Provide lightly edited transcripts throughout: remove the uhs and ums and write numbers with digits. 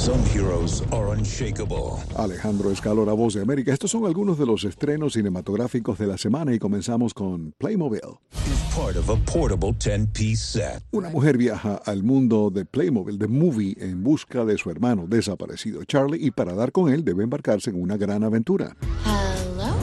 Some heroes are unshakable. Alejandro Escalona, Voz de América. Estos son algunos de los estrenos cinematográficos de la semana y comenzamos con Playmobil. Is part of a portable 10-piece set. Una mujer viaja al mundo de Playmobil, de Movie, en busca de su hermano desaparecido Charlie, y para dar con él debe embarcarse en una gran aventura. Hello?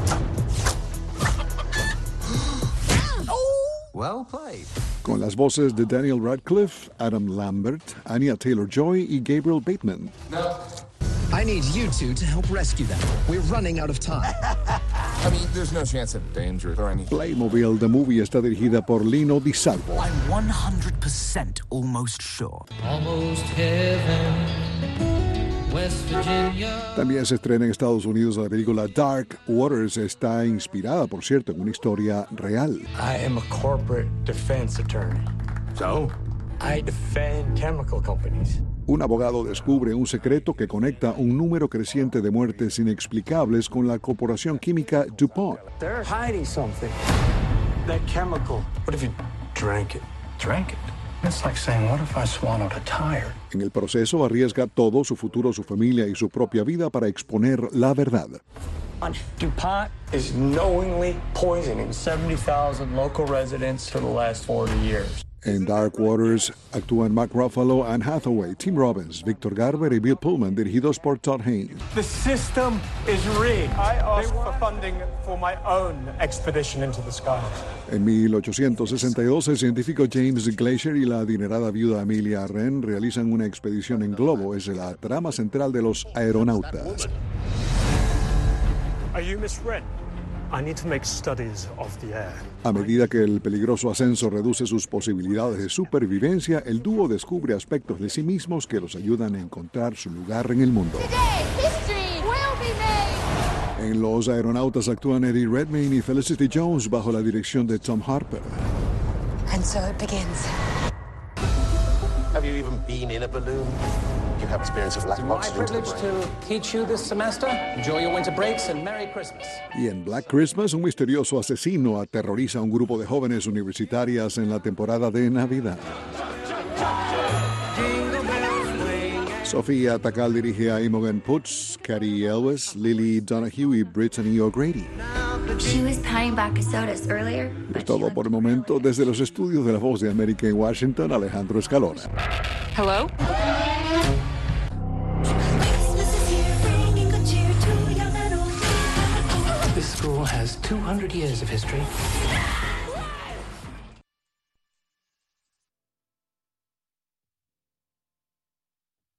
Well played. Con las voces de Daniel Radcliffe, Adam Lambert, Anya Taylor-Joy y Gabriel Bateman. I need you two to help rescue them. We're running out of time. I mean, there's no chance of danger or anything. Playmobil The Movie está dirigida por Lino Di Salvo. I'm 100% almost sure. Almost heaven, West Virginia. También se estrena en Estados Unidos la película Dark Waters. Está inspirada, por cierto, en una historia real. I am a corporate defense attorney. So? I defend chemical companies. Un abogado descubre un secreto que conecta un número creciente de muertes inexplicables con la corporación química DuPont. They're hiding something. That chemical. What if you drank it? Drank it? That's like saying, what if I swallowed a tire? En el proceso arriesga todo, su futuro, su familia y su propia vida para exponer la verdad. DuPont is knowingly poisoning 70,000 local residents for the last 40 years. En Dark Waters actúan Mark Ruffalo, Anne Hathaway, Tim Robbins, Victor Garber y Bill Pullman, dirigidos por Todd Haynes. The system is rigged. I asked for funding for my own expedition into the skies. En 1862, el científico James Glacier y la adinerada viuda Amelia Wren realizan una expedición en globo. Es la trama central de Los Aeronautas. Are you Miss Wren? I need to make studies of the air. A medida que el peligroso ascenso reduce sus posibilidades de supervivencia, el dúo descubre aspectos de sí mismos que los ayudan a encontrar su lugar en el mundo. Today, history will be made. En Los Aeronautas actúan Eddie Redmayne y Felicity Jones bajo la dirección de Tom Harper. And so it begins. Have you even been in a balloon? You have experience of lack of My oxygen to the privilege brain. to teach you this semester. Enjoy your winter breaks and Merry Christmas. Y en Black Christmas, un misterioso asesino aterroriza a un grupo de jóvenes universitarias en la temporada de Navidad. Sofía Takal dirige a Imogen Poots, Carrie Elwes, Lily Donahue y Brittany O'Grady. She was buying vodka sodas earlier. Es todo por el momento. Desde los estudios de La Voz de América en Washington, Alejandro Escalona. Hello? This school has 200 years of history.